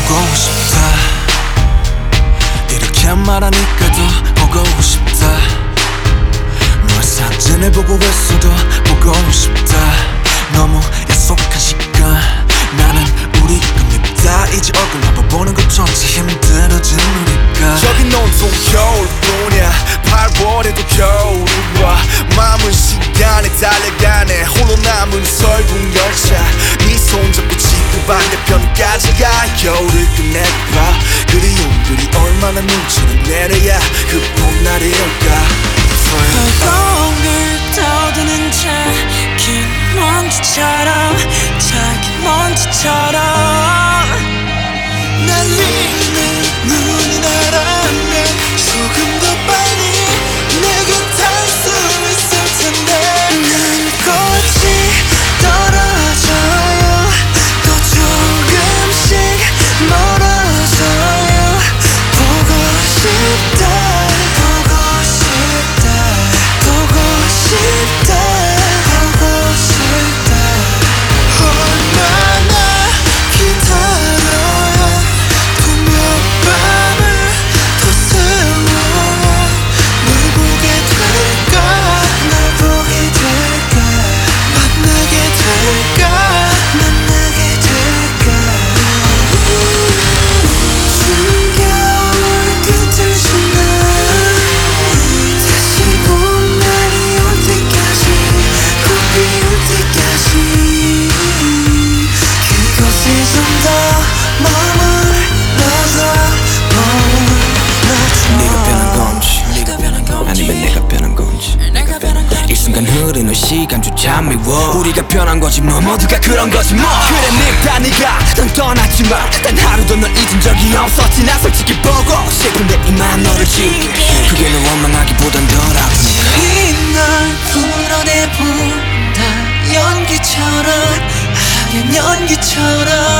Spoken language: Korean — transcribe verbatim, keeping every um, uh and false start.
보고 싶다. 이렇게 말하니까 더 보고 싶다. 너의 사진을 보고 있어도 보고 싶다. 너무 약속한 시간 나는 우리 겁니다. 이제 얼굴 한번 보는 것조차 힘들어진 우리가. 저긴 온통 겨울뿐이야. 팔월에도 겨울이 와. 마음은 시간에 달려가네. 홀로 남은 설국 열차. 네 손잡고 지구 반대편까지 가. 겨울을 끝내봐. 그리움들이 얼마나 눈치를 내려야 그 봄날이 올까. 허공을 떠도는 작은 먼지처럼 작은 먼지처럼 날리는 눈이 나라면 조금 더 빨리 내게 닿을 수 있을 텐데. 난 꽃이 떨어져요. 또 조금씩 멀어져요. 보고 싶다 보고 싶다 보고 싶다 보고 싶다. 얼마나 기다려야 또 몇 밤을 더 세워야 널 보게 될까. 널 보게 될까. 만나게 될까. 만나게 될까. 숨겨올 끝을 지나 다시 봄날이 올 때까지 꼭 비올 때까지 그곳에 좀 더 머물러서 머물러서. 네가 변한 건지 네가 변한 건지 아니면 내가 변한 건지. 내가 변한 건지 이 순간 흐르는 시간조차 미워. 우리가 변한 거지 뭐 모두가 그런 거지 뭐. 그래 네가 네가 넌 떠났지만 단 하루도 널 잊은 적이 없었지. 나 솔직히 보고 싶은데 이만 너를 지울게. 그게 널 원망하기보단 덜 아프니까. 이날 풀어내본다. 연기처럼 하얀 연기처럼